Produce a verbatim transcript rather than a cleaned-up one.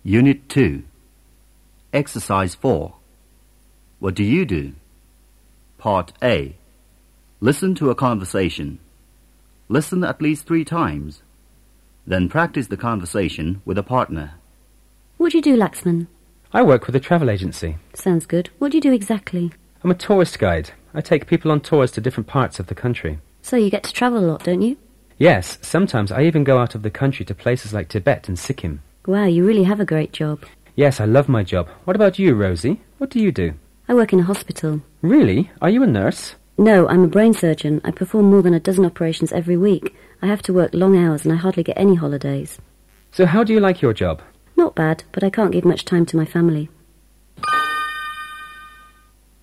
Unit two. Exercise four. What do you do? Part A. Listen to a conversation. Listen at least three times. Then practice the conversation with a partner. What do you do, Laxman? I work with a travel agency. Sounds good. What do you do exactly? I'm a tourist guide. I take people on tours to different parts of the country. So you get to travel a lot, don't you? Yes, sometimes I even go out of the country to places like Tibet and Sikkim. Wow, you really have a great job. Yes, I love my job. What about you, Rosie? What do you do? I work in a hospital. Really? Are you a nurse? No, I'm a brain surgeon. I perform more than a dozen operations every week. I have to work long hours and I hardly get any holidays. So how do you like your job? Not bad, but I can't give much time to my family.